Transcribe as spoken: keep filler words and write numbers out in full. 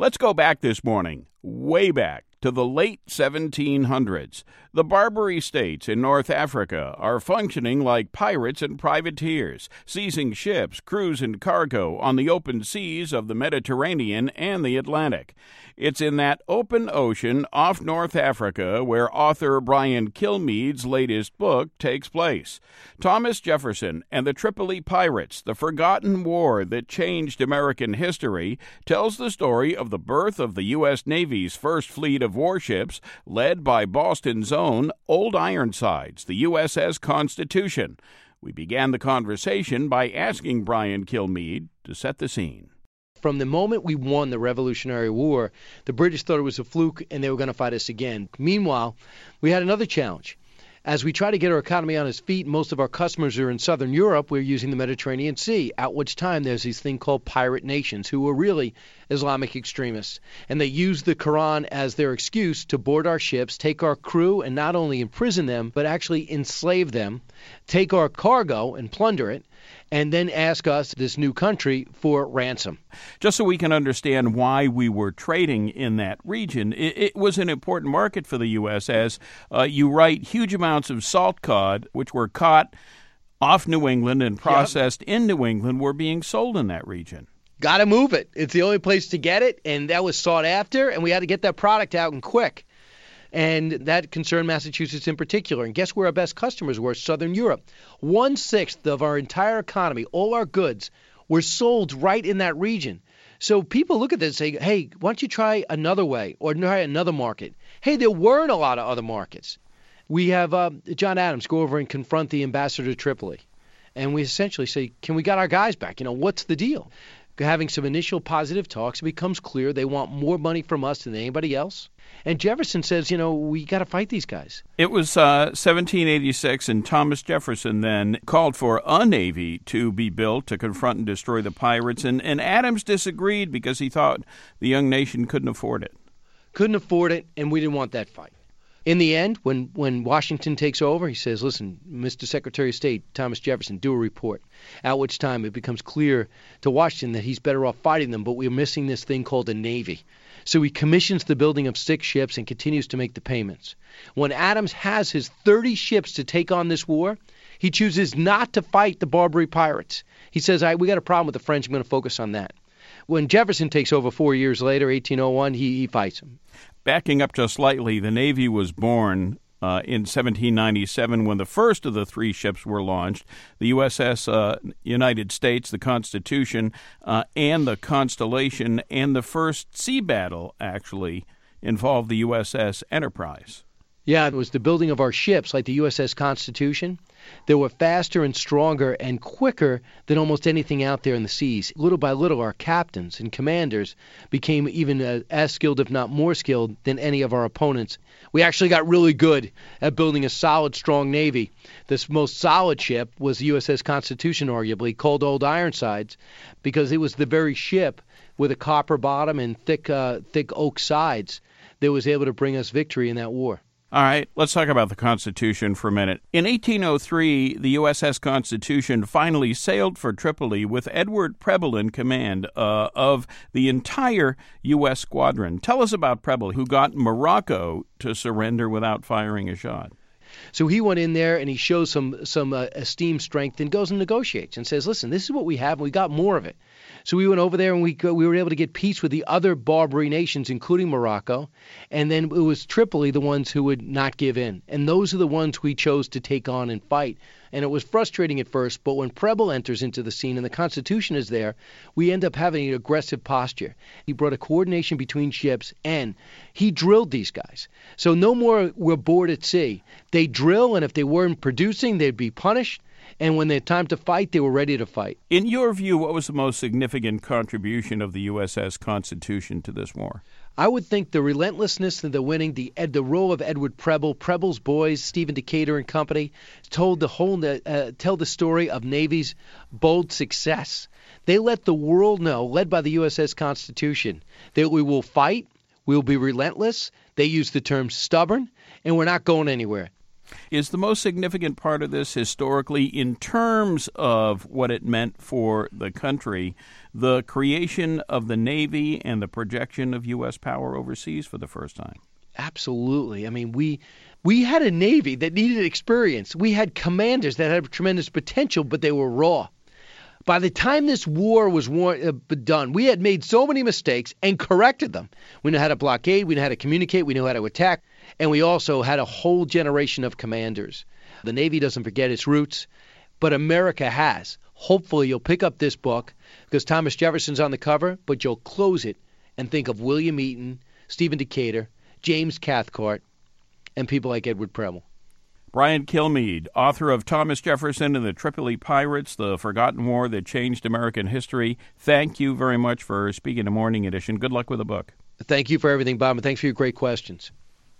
Let's go back this morning, way back to the late seventeen hundreds. The Barbary States in North Africa are functioning like pirates and privateers, seizing ships, crews, and cargo on the open seas of the Mediterranean and the Atlantic. It's in that open ocean off North Africa where author Brian Kilmeade's latest book takes place. Thomas Jefferson and the Tripoli Pirates, the Forgotten War that changed American history, tells the story of the birth of the U S Navy's first fleet of warships, led by Boston's own Old Ironsides, the U S S Constitution. We began the conversation by asking Brian Kilmeade to set the scene. From the moment we won the Revolutionary War, the British thought it was a fluke and they were going to fight us again. Meanwhile, we had another challenge. As we try to get our economy on its feet, most of our customers are in southern Europe. We're using the Mediterranean Sea, at which time there's this thing called pirate nations who are really Islamic extremists. And they use the Quran as their excuse to board our ships, take our crew, and not only imprison them, but actually enslave them, take our cargo and plunder it, and then ask us, this new country, for ransom. Just so we can understand why we were trading in that region, it, it was an important market for the U S as uh, you write huge amounts of salt cod, which were caught off New England and processed yep. in New England, were being sold in that region. Got to move it. It's the only place to get it, and that was sought after, and we had to get that product out and quick. And that concerned Massachusetts in particular. And guess where our best customers were? Southern Europe. One-sixth of our entire economy, all our goods, were sold right in that region. So people look at this and say, hey, why don't you try another way or try another market? Hey, there weren't a lot of other markets. We have uh, John Adams go over and confront the ambassador to Tripoli. And we essentially say, can we get our guys back? You know, what's the deal? Having some initial positive talks, it becomes clear they want more money from us than anybody else. And Jefferson says, you know, we got to fight these guys. It was uh, seventeen eighty-six, and Thomas Jefferson then called for a navy to be built to confront and destroy the pirates. And, and Adams disagreed because he thought the young nation couldn't afford it. Couldn't afford it, and we didn't want that fight. In the end, when, when Washington takes over, he says, listen, Mister Secretary of State, Thomas Jefferson, do a report. At which time it becomes clear to Washington that he's better off fighting them, but we're missing this thing called a navy. So he commissions the building of six ships and continues to make the payments. When Adams has his thirty ships to take on this war, he chooses not to fight the Barbary pirates. He says, all right, we got a problem with the French, I'm going to focus on that. When Jefferson takes over four years later, eighteen oh one, he, he fights them. Backing up just slightly, the Navy was born uh, in seventeen ninety-seven when the first of the three ships were launched, the U S S uh, United States, the Constitution, uh, and the Constellation, and the first sea battle actually involved the U S S Enterprise. Yeah, it was the building of our ships, like the U S S Constitution. They were faster and stronger and quicker than almost anything out there in the seas. Little by little, our captains and commanders became even uh, as skilled, if not more skilled, than any of our opponents. We actually got really good at building a solid, strong Navy. This most solid ship was the U S S Constitution, arguably, called Old Ironsides, because it was the very ship with a copper bottom and thick, uh, thick oak sides that was able to bring us victory in that war. All right, let's talk about the Constitution for a minute. In eighteen oh three, the U S S Constitution finally sailed for Tripoli with Edward Preble in command uh, of the entire U S squadron. Tell us about Preble, who got Morocco to surrender without firing a shot. So he went in there and he shows some some uh, esteem strength and goes and negotiates and says, listen, this is what we have and we got more of it. So we went over there and we we were able to get peace with the other Barbary nations, including Morocco. And then it was Tripoli, the ones who would not give in. And those are the ones we chose to take on and fight. And it was frustrating at first, but when Preble enters into the scene and the Constitution is there, we end up having an aggressive posture. He brought a coordination between ships, and he drilled these guys. So no more were bored at sea. They drill, and if they weren't producing, they'd be punished. And when they had time to fight, they were ready to fight. In your view, what was the most significant contribution of the U S S Constitution to this war? I would think the relentlessness and the winning, the ed, the role of Edward Preble, Preble's boys, Stephen Decatur and company, told the whole uh, tell the story of Navy's bold success. They let the world know, led by the U S S Constitution, that we will fight, we will be relentless. They use the term stubborn, and we're not going anywhere. Is the most significant part of this historically, in terms of what it meant for the country, the creation of the Navy and the projection of U S power overseas for the first time? Absolutely. I mean, we we had a Navy that needed experience. We had commanders that had tremendous potential, but they were raw. By the time this war was war, uh, done, we had made so many mistakes and corrected them. We knew how to blockade, we knew how to communicate, we knew how to attack, and we also had a whole generation of commanders. The Navy doesn't forget its roots, but America has. Hopefully you'll pick up this book because Thomas Jefferson's on the cover, but you'll close it and think of William Eaton, Stephen Decatur, James Cathcart, and people like Edward Preble. Brian Kilmeade, author of Thomas Jefferson and the Tripoli Pirates, The Forgotten War That Changed American History. Thank you very much for speaking to Morning Edition. Good luck with the book. Thank you for everything, Bob, and thanks for your great questions.